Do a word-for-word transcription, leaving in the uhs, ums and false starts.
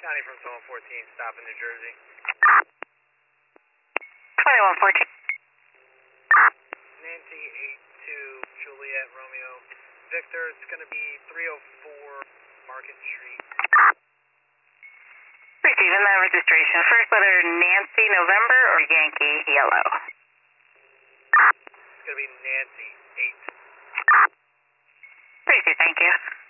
County from twenty-one fourteen, stop in New Jersey. twenty-one fourteen. Nancy eight two, Juliet Romeo. Victor, it's going to be three oh four Market Street. Receiving that registration. First letter Nancy November or Yankee Yellow? It's going to be Nancy eight. Receive, thank you.